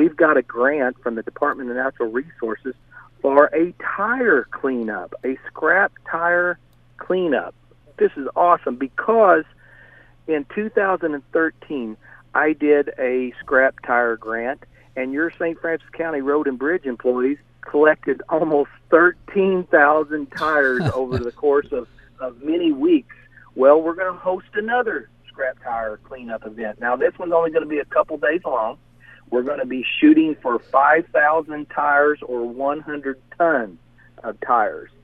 we've got a grant from the Department of Natural Resources for a tire cleanup, a scrap tire cleanup. This is awesome because in 2013, I did a scrap tire grant, and your St. Francis County Road and Bridge employees collected almost 13,000 tires over the course of many weeks. Well, we're going to host another scrap tire cleanup event. Now, this one's only going to be a couple days long. We're going to be shooting for 5,000 tires or 100 tons of tires.